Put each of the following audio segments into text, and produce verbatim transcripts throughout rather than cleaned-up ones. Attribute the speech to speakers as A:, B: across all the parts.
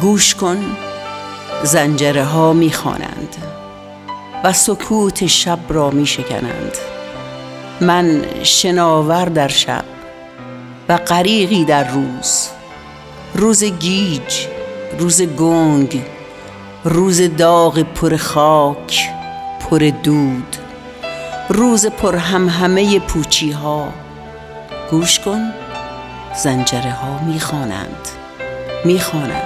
A: گوش کن، زنجره ها می خوانند و سکوت شب را می شکنند. من شناور در شب و غریقی در روز، روز گیج، روز گنگ، روز داغ پر خاک، پر دود، روز پر همهمه پوچی ها. گوش کن، زنجره ها می خوانند، می خوانند.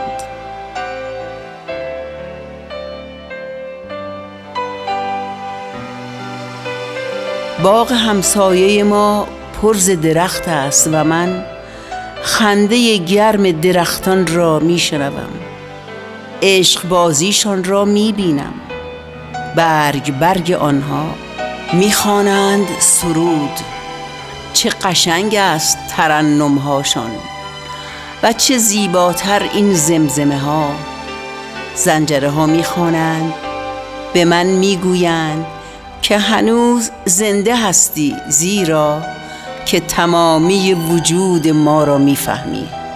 A: باغ همسایه ما پر ز درخت است و من خنده گرم درختان را می شنوم، عشق بازیشان را می بینم. برگ برگ آنها می خوانند سرود. چه قشنگ است ترنم هاشان و چه زیباتر این زمزمه ها. زنجره ها می خوانند، به من می گویند که هنوز زنده هستی، زیرا که تمامی وجود ما را می فهمی.